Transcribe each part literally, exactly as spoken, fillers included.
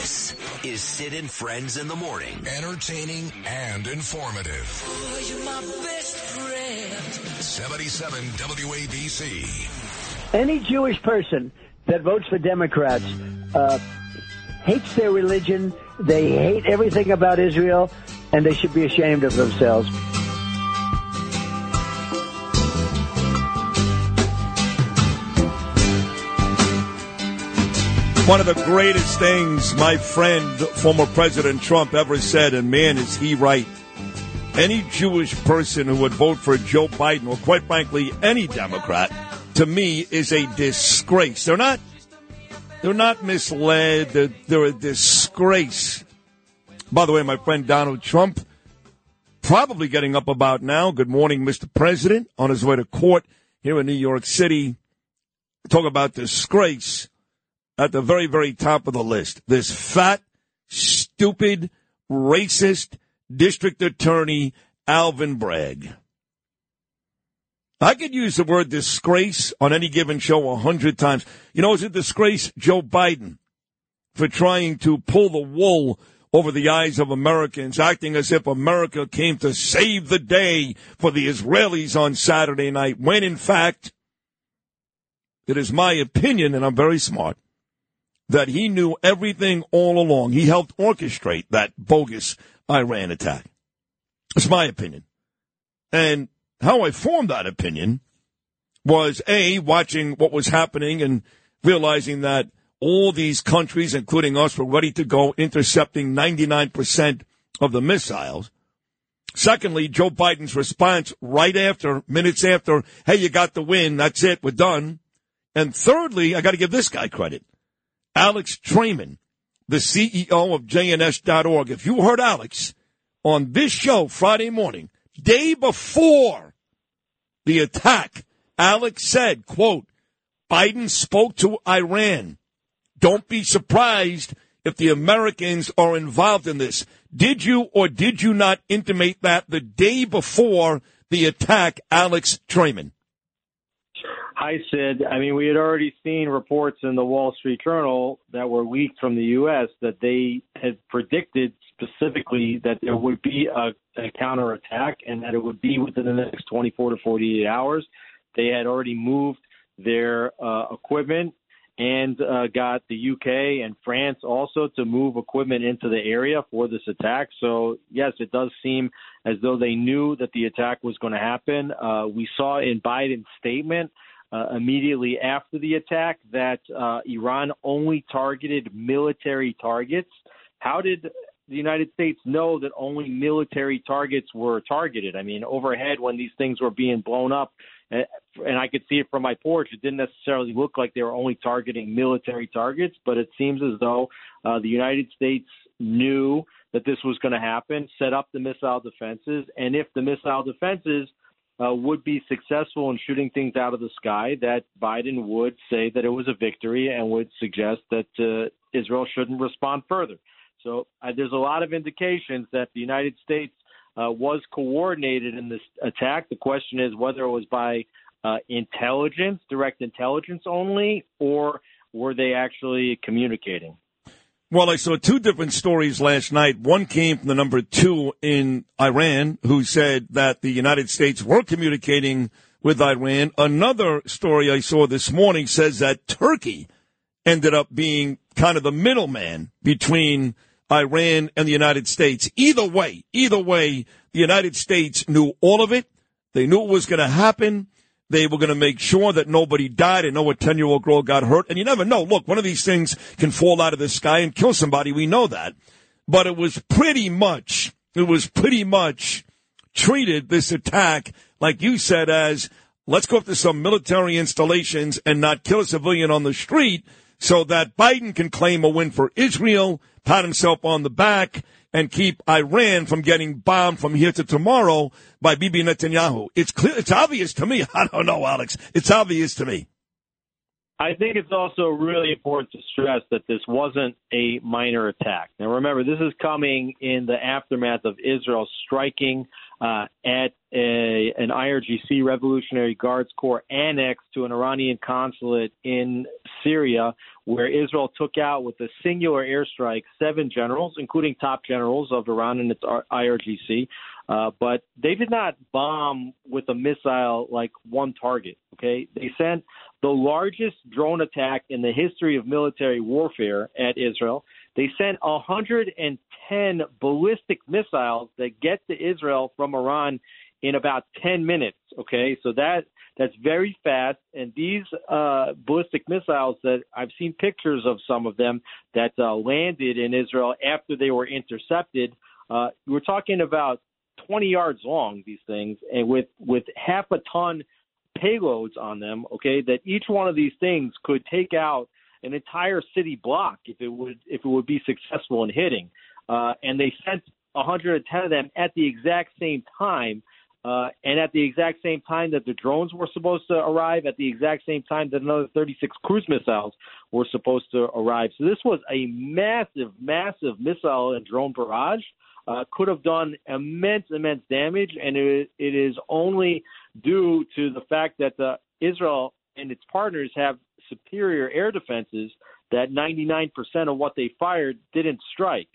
This is Sid and Friends in the Morning. Entertaining and informative. Oh, you're my best friend. seventy-seven W A B C. Any Jewish person that votes for Democrats uh, hates their religion, they hate everything about Israel, and they should be ashamed of themselves. One of the greatest things my friend, former President Trump, ever said, and man, is he right. Any Jewish person who would vote for Joe Biden, or quite frankly, any Democrat, to me, is a disgrace. They're not, they're not misled. They're, they're a disgrace. By the way, my friend Donald Trump, probably getting up about now. Good morning, Mister President, on his way to court here in New York City. Talk about disgrace. At the very, very top of the list, this fat, stupid, racist district attorney, Alvin Bragg. I could use the word disgrace on any given show a hundred times. You know, it's a disgrace, Joe Biden, for trying to pull the wool over the eyes of Americans, acting as if America came to save the day for the Israelis on Saturday night, when, in fact, it is my opinion, and I'm very smart, that he knew everything all along. He helped orchestrate that bogus Iran attack. It's my opinion. And how I formed that opinion was, A, watching what was happening and realizing that all these countries, including us, were ready to go, intercepting ninety-nine percent of the missiles. Secondly, Joe Biden's response right after, minutes after, hey, you got the win, that's it, we're done. And thirdly, I got to give this guy credit. Alex Trayman, the C E O of J N S dot org. If you heard Alex on this show Friday morning, day before the attack, Alex said, quote, Biden spoke to Iran. Don't be surprised if the Americans are involved in this. Did you or did you not intimate that the day before the attack, Alex Trayman? Hi, Sid. I mean, we had already seen reports in the Wall Street Journal that were leaked from the U S that they had predicted specifically that there would be a, a counterattack and that it would be within the next twenty-four to forty-eight hours. They had already moved their uh, equipment and uh, got the U K and France also to move equipment into the area for this attack. So, yes, it does seem as though they knew that the attack was going to happen. Uh, we saw in Biden's statement Uh, immediately after the attack that uh, Iran only targeted military targets. How did the United States know that only military targets were targeted? I mean, overhead when these things were being blown up, uh, and I could see it from my porch, it didn't necessarily look like they were only targeting military targets, but it seems as though uh, the United States knew that this was going to happen, set up the missile defenses, and if the missile defenses Uh, would be successful in shooting things out of the sky, that Biden would say that it was a victory and would suggest that uh, Israel shouldn't respond further. So uh, there's a lot of indications that the United States uh, was coordinated in this attack. The question is whether it was by uh, intelligence, direct intelligence only, or were they actually communicating? Well, I saw two different stories last night. One came from the number two in Iran, who said that the United States were communicating with Iran. Another story I saw this morning says that Turkey ended up being kind of the middleman between Iran and the United States. Either way, either way, the United States knew all of it. They knew it was going to happen. They were going to make sure that nobody died. I know a ten-year-old girl got hurt. And you never know. Look, one of these things can fall out of the sky and kill somebody. We know that. But it was pretty much, it was pretty much treated, this attack, like you said, as let's go after some military installations and not kill a civilian on the street so that Biden can claim a win for Israel, pat himself on the back, and keep Iran from getting bombed from here to tomorrow by Bibi Netanyahu. It's clear, it's obvious to me. I don't know, Alex. It's obvious to me. I think it's also really important to stress that this wasn't a minor attack. Now, remember, this is coming in the aftermath of Israel striking uh, at a, an I R G C, Revolutionary Guards Corps, annex to an Iranian consulate in Syria, where Israel took out with a singular airstrike seven generals, including top generals of Iran and its I R G C. Uh, but they did not bomb with a missile like one target, okay? They sent the largest drone attack in the history of military warfare at Israel. They sent one hundred ten ballistic missiles that get to Israel from Iran in about ten minutes, okay? So that that's very fast. And these uh, ballistic missiles that I've seen pictures of some of them that uh, landed in Israel after they were intercepted, uh, we're talking about twenty yards long, these things, and with, with half a ton payloads on them, okay, that each one of these things could take out an entire city block if it would if it would be successful in hitting. Uh, and they sent one hundred ten of them at the exact same time, uh, and at the exact same time that the drones were supposed to arrive, at the exact same time that another thirty-six cruise missiles were supposed to arrive. So this was a massive, massive missile and drone barrage. Uh, could have done immense, immense damage, and it, it is only due to the fact that uh, Israel and its partners have superior air defenses that ninety-nine percent of what they fired didn't strike.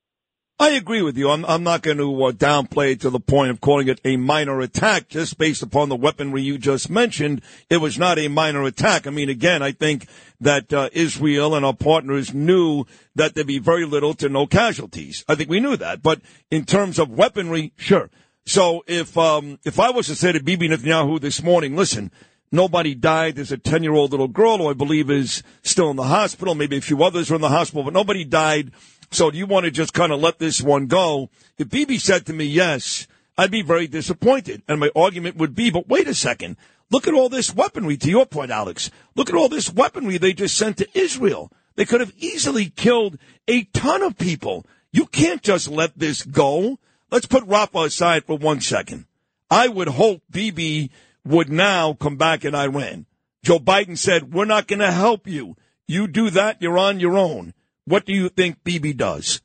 I agree with you. I'm, I'm not going to uh, downplay it to the point of calling it a minor attack just based upon the weaponry you just mentioned. It was not a minor attack. I mean, again, I think that uh, Israel and our partners knew that there'd be very little to no casualties. I think we knew that. But in terms of weaponry, sure. So if um, if I was to say to Bibi Netanyahu this morning, listen, nobody died. There's a ten-year-old little girl who I believe is still in the hospital. Maybe a few others are in the hospital, but nobody died. So do you want to just kind of let this one go? If Bibi said to me, yes, I'd be very disappointed. And my argument would be, but wait a second. Look at all this weaponry, to your point, Alex. Look at all this weaponry they just sent to Israel. They could have easily killed a ton of people. You can't just let this go. Let's put Rafah aside for one second. I would hope Bibi would now come back in Iran. Joe Biden said, we're not going to help you. You do that, you're on your own. What do you think Bibi does?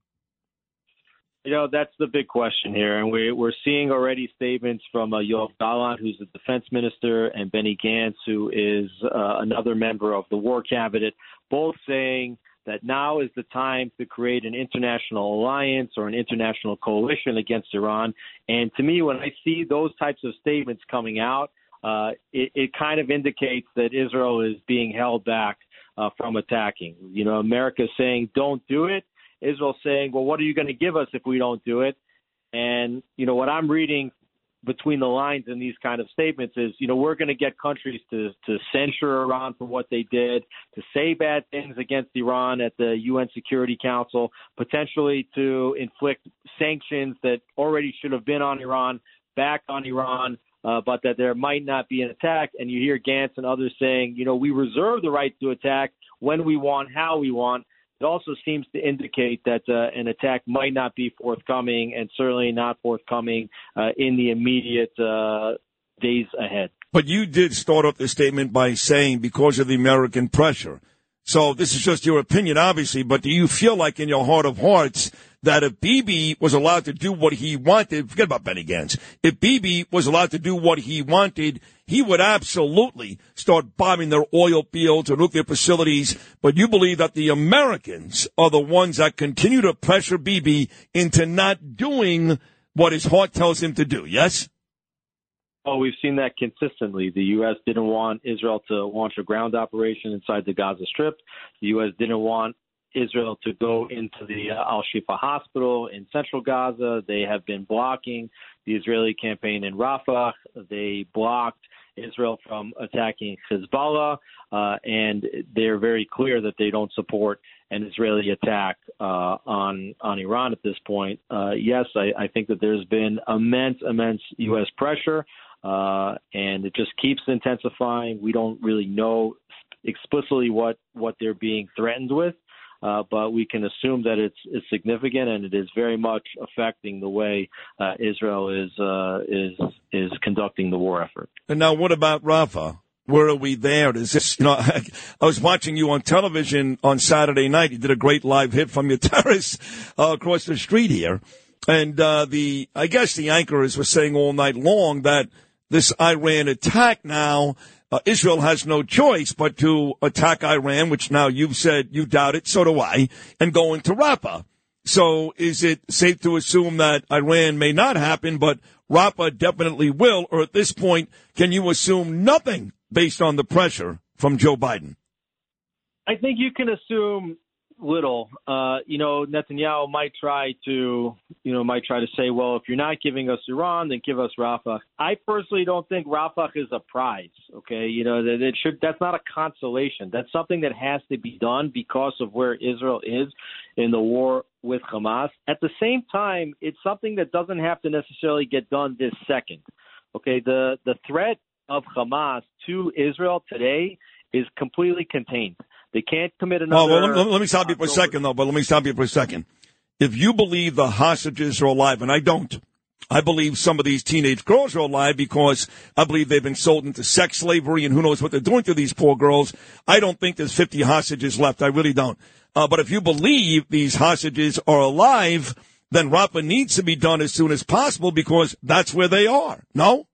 You know, that's the big question here. And we, we're seeing already statements from uh, Yoav Gallant, who's the defense minister, and Benny Gantz, who is uh, another member of the war cabinet, both saying that now is the time to create an international alliance or an international coalition against Iran. And to me, when I see those types of statements coming out, uh, it, it kind of indicates that Israel is being held back Uh, from attacking. You know, America's saying, don't do it. Israel's saying, well, what are you going to give us if we don't do it? And, you know, what I'm reading between the lines in these kind of statements is, you know, we're going to get countries to, to censure Iran for what they did, to say bad things against Iran at the U N Security Council, potentially to inflict sanctions that already should have been on Iran back on Iran. Uh, but that there might not be an attack. And you hear Gantz and others saying, you know, we reserve the right to attack when we want, how we want. It also seems to indicate that uh, an attack might not be forthcoming, and certainly not forthcoming uh, in the immediate uh, days ahead. But you did start off the statement by saying because of the American pressure. So this is just your opinion, obviously, but do you feel like in your heart of hearts that if Bibi was allowed to do what he wanted, forget about Benny Gantz, if Bibi was allowed to do what he wanted, he would absolutely start bombing their oil fields or nuclear facilities. But you believe that the Americans are the ones that continue to pressure Bibi into not doing what his heart tells him to do, yes? Oh, we've seen that consistently. The U S didn't want Israel to launch a ground operation inside the Gaza Strip. The U S didn't want Israel to go into the uh, Al-Shifa hospital in central Gaza. They have been blocking the Israeli campaign in Rafah. They blocked Israel from attacking Hezbollah, uh, and they're very clear that they don't support an Israeli attack uh, on on Iran at this point. Uh, yes, I, I think that there's been immense, immense U S pressure, uh, and it just keeps intensifying. We don't really know explicitly what, what they're being threatened with. Uh, but we can assume that it's, it's significant, and it is very much affecting the way uh, Israel is uh, is is conducting the war effort. And now, what about Rafah? Where are we there? Is this, you know, I, I was watching you on television on Saturday night. You did a great live hit from your terrace uh, across the street here. And uh, the, I guess the anchors were saying all night long that this Iran attack now, uh, Israel has no choice but to attack Iran, which now you've said you doubt it, so do I, and go into Rafah. So is it safe to assume that Iran may not happen, but Rafah definitely will? Or at this point, can you assume nothing based on the pressure from Joe Biden? I think you can assume little. Uh, you know, Netanyahu might try to, you know, might try to say, well, if you're not giving us Iran, then give us Rafah. I personally don't think Rafah is a prize. Okay, you know that it should. That's not a consolation. That's something that has to be done because of where Israel is in the war with Hamas. At the same time, it's something that doesn't have to necessarily get done this second. Okay, the the threat of Hamas to Israel today is completely contained. They can't commit another. Oh, well, let, let me stop you for a second, though. But let me stop you for a second. If you believe the hostages are alive, and I don't, I believe some of these teenage girls are alive because I believe they've been sold into sex slavery, and who knows what they're doing to these poor girls. I don't think there's fifty hostages left. I really don't. Uh, but if you believe these hostages are alive, then Rafah needs to be done as soon as possible because that's where they are. No?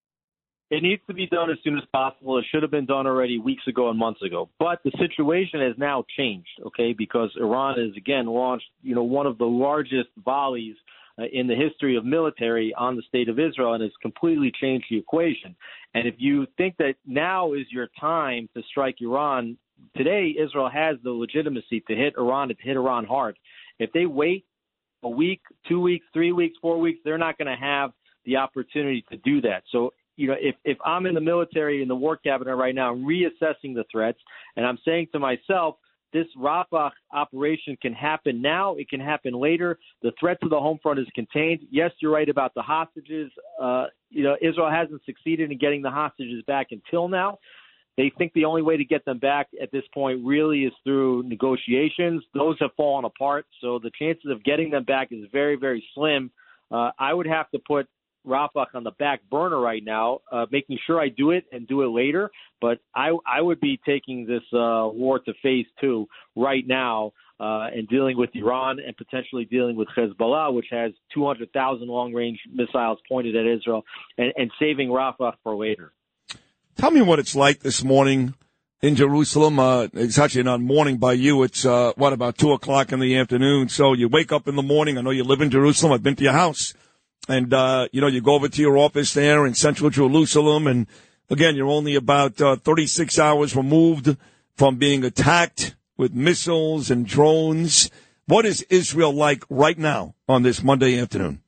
It needs to be done as soon as possible. It should have been done already weeks ago and months ago. But the situation has now changed, okay, because Iran has, again, launched, you know, one of the largest volleys uh, in the history of military on the state of Israel, and has completely changed the equation. And if you think that now is your time to strike Iran, today Israel has the legitimacy to hit Iran, to hit Iran hard. If they wait a week, two weeks, three weeks, four weeks, they're not going to have the opportunity to do that. So, you know, if, if I'm in the military, in the war cabinet right now, I'm reassessing the threats, and I'm saying to myself, this Rafah operation can happen now. It can happen later. The threat to the home front is contained. Yes, you're right about the hostages. Uh, you know, Israel hasn't succeeded in getting the hostages back until now. They think the only way to get them back at this point really is through negotiations. Those have fallen apart, so the chances of getting them back is very, very slim. Uh, I would have to put Rafah on the back burner right now, uh, making sure I do it and do it later. But I, I would be taking this uh, war to phase two right now uh, and dealing with Iran and potentially dealing with Hezbollah, which has two hundred thousand long-range missiles pointed at Israel, and, and saving Rafah for later. Tell me what it's like this morning in Jerusalem. Uh, it's actually not morning by you. It's, uh, what, about two o'clock in the afternoon. So you wake up in the morning. I know you live in Jerusalem. I've been to your house. And, uh, you know, you go over to your office there in central Jerusalem. And, again, you're only about uh, thirty-six hours removed from being attacked with missiles and drones. What is Israel like right now on this Monday afternoon?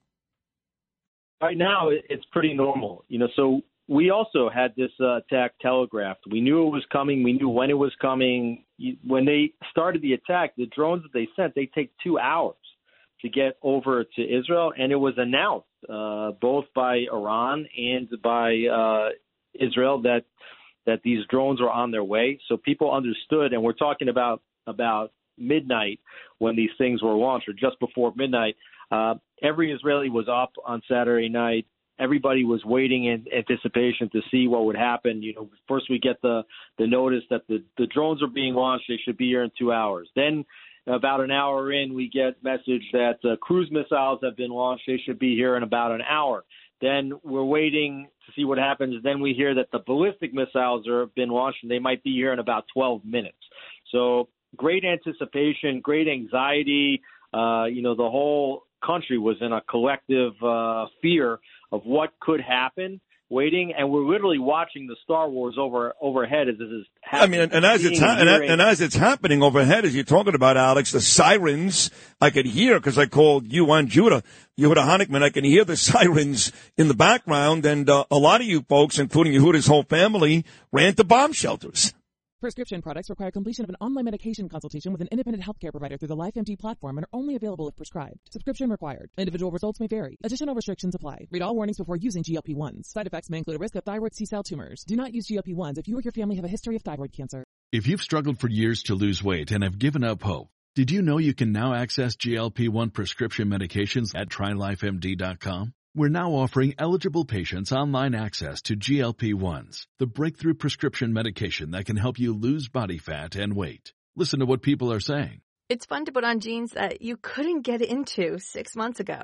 Right now, it's pretty normal. You know, so we also had this uh, attack telegraphed. We knew it was coming. We knew when it was coming. When they started the attack, the drones that they sent, they take two hours to get over to Israel, and it was announced uh, both by Iran and by uh, Israel that that these drones were on their way. So people understood, and we're talking about about midnight when these things were launched, or just before midnight. Uh, every Israeli was up on Saturday night. Everybody was waiting in anticipation to see what would happen. You know, first we get the the notice that the the drones are being launched. They should be here in two hours. Then, about an hour in, we get message that uh, cruise missiles have been launched. They should be here in about an hour. Then we're waiting to see what happens. Then we hear that the ballistic missiles are, have been launched, and they might be here in about twelve minutes. So great anticipation, great anxiety. Uh, you know, the whole country was in a collective uh, fear of what could happen, waiting, and we're literally watching the Star Wars over overhead as this is happening. I mean, and, and as it's ha- and, and as it's happening overhead, as you're talking about, Alex, the sirens I could hear because I called you on Judah, Yehuda Honickman. I can hear the sirens in the background, and uh, a lot of you folks, including Yehuda's whole family, ran to bomb shelters. Prescription products require completion of an online medication consultation with an independent healthcare provider through the LifeMD platform and are only available if prescribed. Subscription required. Individual results may vary. Additional restrictions apply. Read all warnings before using G L P ones. Side effects may include a risk of thyroid C-cell tumors. Do not use G L P ones if you or your family have a history of thyroid cancer. If you've struggled for years to lose weight and have given up hope, did you know you can now access G L P one prescription medications at try life M D dot com? We're now offering eligible patients online access to G L P ones, the breakthrough prescription medication that can help you lose body fat and weight. Listen to what people are saying. It's fun to put on jeans that you couldn't get into six months ago.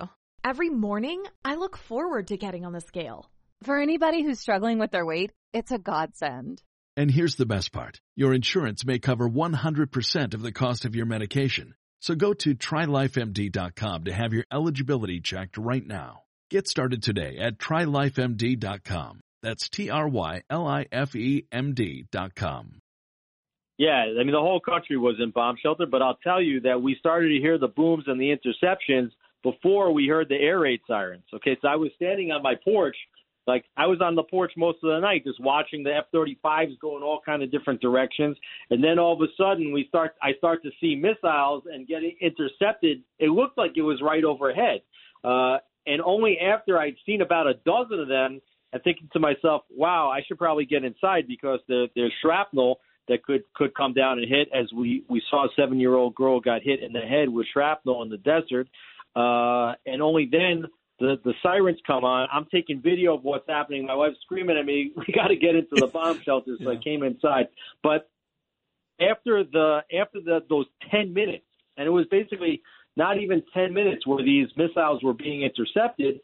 Every morning, I look forward to getting on the scale. For anybody who's struggling with their weight, it's a godsend. And here's the best part. Your insurance may cover one hundred percent of the cost of your medication. So go to try life M D dot com to have your eligibility checked right now. Get started today at try life M D dot com. That's T R Y L I F E M D dot com. Yeah, I mean, the whole country was in bomb shelter, but I'll tell you that we started to hear the booms and the interceptions before we heard the air raid sirens. Okay, so I was standing on my porch. Like, I was on the porch most of the night just watching the F thirty-fives go in all kind of different directions. And then all of a sudden, we start. I start to see missiles and getting intercepted. It looked like it was right overhead. Uh, and only after I'd seen about a dozen of them, I'm thinking to myself, wow, I should probably get inside because there, there's shrapnel that could, could come down and hit, as we, we saw a seven-year-old girl got hit in the head with shrapnel in the desert. Uh, and only then the, the sirens come on. I'm taking video of what's happening. My wife's screaming at me, we got to get into the bomb shelter. So yeah. I came inside. But after the after the, those ten minutes, and it was basically not even ten minutes where these missiles were being intercepted,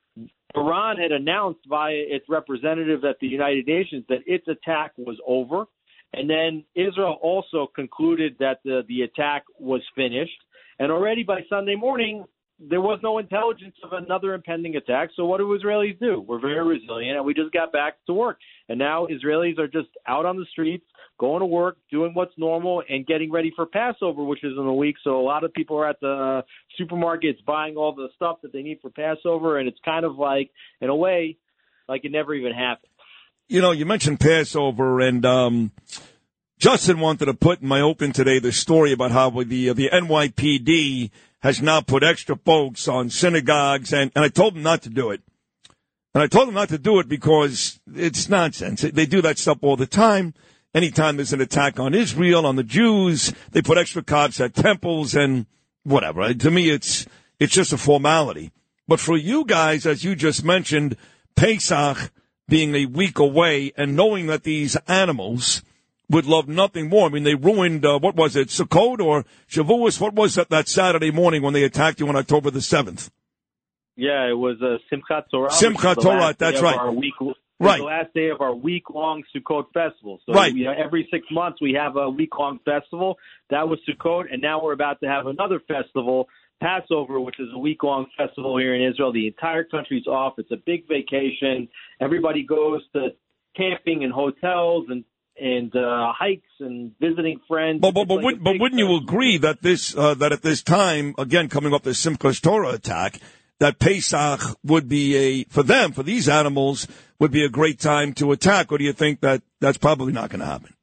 Iran had announced via its representative at the United Nations that its attack was over. And then Israel also concluded that the, the attack was finished. And already by Sunday morning, there was no intelligence of another impending attack. So what do Israelis do? We're very resilient, and we just got back to work. And now Israelis are just out on the streets, going to work, doing what's normal, and getting ready for Passover, which is in a week. So a lot of people are at the supermarkets buying all the stuff that they need for Passover, and it's kind of like, in a way, like it never even happened. You know, you mentioned Passover, and um, Justin wanted to put in my open today the story about how the uh, the N Y P D has now put extra folks on synagogues, and, and I told him not to do it. And I told him not to do it because it's nonsense. They do that stuff all the time. Anytime there's an attack on Israel, on the Jews, they put extra cops at temples and whatever. To me, it's it's just a formality. But for you guys, as you just mentioned, Pesach being a week away and knowing that these animals would love nothing more. I mean, they ruined, uh, what was it, Sukkot or Shavuos? What was that, that Saturday morning when they attacked you on October the seventh? Yeah, it was uh, Simchat Torah. Simchat Torah, that's right. Our week, right. The last day of our week-long Sukkot festival. So right. we, every six months we have a week-long festival. That was Sukkot, and now we're about to have another festival, Passover, which is a week-long festival here in Israel. The entire country's off. It's a big vacation. Everybody goes to camping and hotels and and uh, hikes and visiting friends. But but, but, like would, but wouldn't you agree that this uh, that at this time, again, coming up the Simchat Torah attack, that Pesach would be a, for them, for these animals, would be a great time to attack? Or do you think that that's probably not going to happen?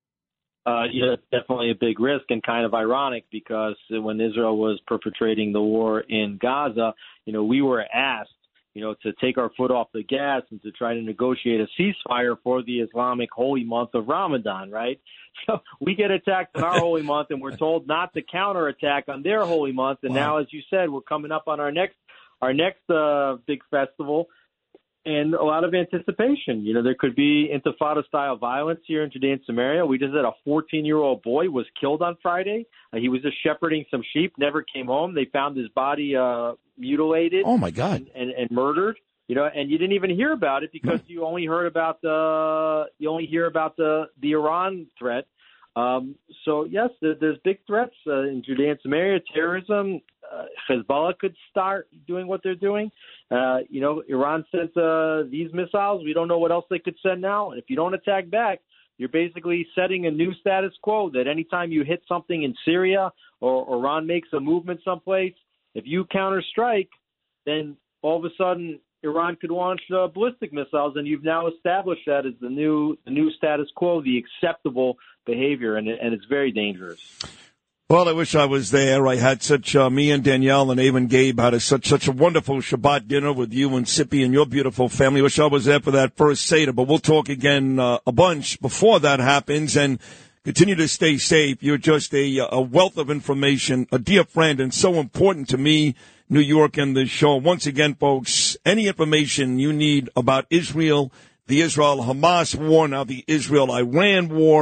Uh, yeah, it's definitely a big risk and kind of ironic because when Israel was perpetrating the war in Gaza, you know, we were asked, you know, to take our foot off the gas and to try to negotiate a ceasefire for the Islamic holy month of Ramadan, right? So we get attacked in our holy month and we're told not to counterattack on their holy month. And wow. Now, as you said, we're coming up on our next our next uh, big festival and a lot of anticipation. You know, there could be Intifada-style violence here in Judea and Samaria. We just had a fourteen-year-old boy was killed on Friday. Uh, he was just shepherding some sheep, never came home. They found his body uh, mutilated. Oh, my God. And, and, and murdered. You know, and you didn't even hear about it because you only heard about the you only hear about the the Iran threat. Um, so yes, there, there's big threats uh, in Judea and Samaria. Terrorism, uh, Hezbollah could start doing what they're doing. Uh, you know, Iran sent uh, these missiles. We don't know what else they could send now. And if you don't attack back, you're basically setting a new status quo. That anytime you hit something in Syria or Iran makes a movement someplace, if you counterstrike, then all of a sudden Iran could launch uh, ballistic missiles, and you've now established that as the new the new status quo, the acceptable behavior, and, and it's very dangerous. Well, I wish I was there. I had such, uh, me and Danielle and Ava and Gabe had a, such such a wonderful Shabbat dinner with you and Sippy and your beautiful family. Wish I was there for that first Seder, but we'll talk again uh, a bunch before that happens, and continue to stay safe. You're just a, a wealth of information, a dear friend, and so important to me, New York, and the show. Once again, folks, any information you need about Israel, the Israel-Hamas war, now the Israel-Iran war,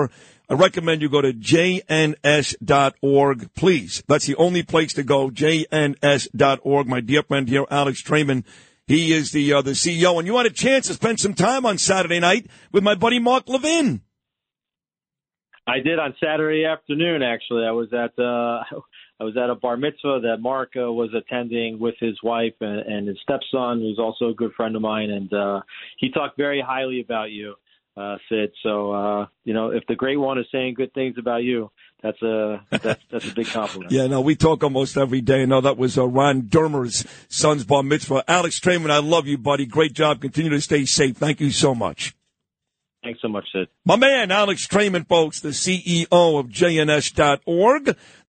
I recommend you go to J N S dot org, please. That's the only place to go, J N S dot org. My dear friend here, Alex Trayman, he is the uh, the C E O. And you had a chance to spend some time on Saturday night with my buddy Mark Levin. I did on Saturday afternoon, actually. I was at uh, I was at a bar mitzvah that Mark uh, was attending with his wife and, and his stepson, who's also a good friend of mine. And uh, he talked very highly about you. Uh, Sid. So, uh, you know, if the great one is saying good things about you, that's a, that's, that's a big compliment. Yeah, no, we talk almost every day. No, that was uh, Ron Dermer's son's bar mitzvah. Alex Trayman, I love you, buddy. Great job. Continue to stay safe. Thank you so much. Thanks so much, Sid. My man, Alex Trayman, folks, the C E O of J N S dot org.